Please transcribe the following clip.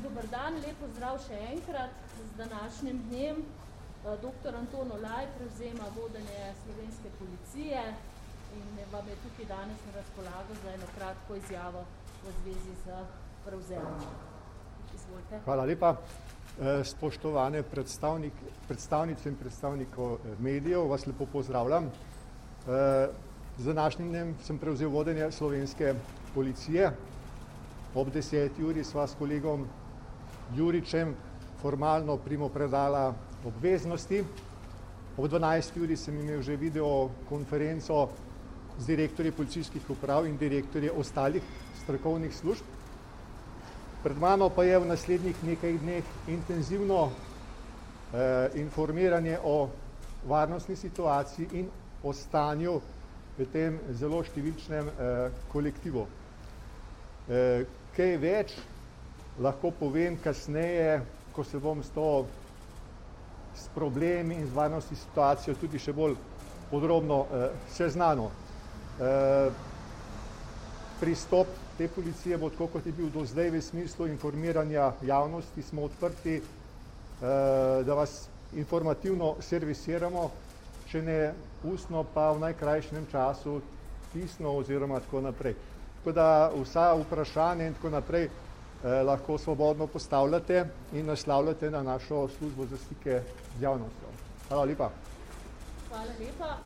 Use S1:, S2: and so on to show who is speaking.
S1: Dober dan, lep pozdrav še enkrat z današnjim dnem. Dr. Anton Olaj prevzema vodenje slovenske policije in vam je tukaj danes na razpolago za eno kratko izjavo v zvezi z prevzemom. Izvolite.
S2: Hvala lepa. Spoštovane predstavnice in predstavnikov medijev, vas lepo pozdravljam. Z današnjim dnem sem prevzel vodenje slovenske policije. Ob 10. uri sva s kolegom Juričem formalno primopredala obveznosti. Ob 12. uri sem imel že videokonferenco z direktorji policijskih uprav in direktorji ostalih strokovnih služb. Pred mano pa je v naslednjih nekaj dneh intenzivno informiranje o varnostni situaciji in o stanju v tem zelo številčnem kolektivu. Kaj več lahko povem kasneje, ko se bom s problemi in z varnostno situacijo tudi še bolj podrobno seznanil. Pristop te policije bo tako, kot je bil do zdaj v smislu informiranja javnosti, smo odprti, da vas informativno servisiramo, če ne ustno, pa v najkrajšem času pisno oziroma tako naprej. Tako da vsa vprašanja in tako naprej lahko svobodno postavljate in naslavljate na našo službo za stike z javnostjo. Hvala lepa.
S1: Hvala lepa.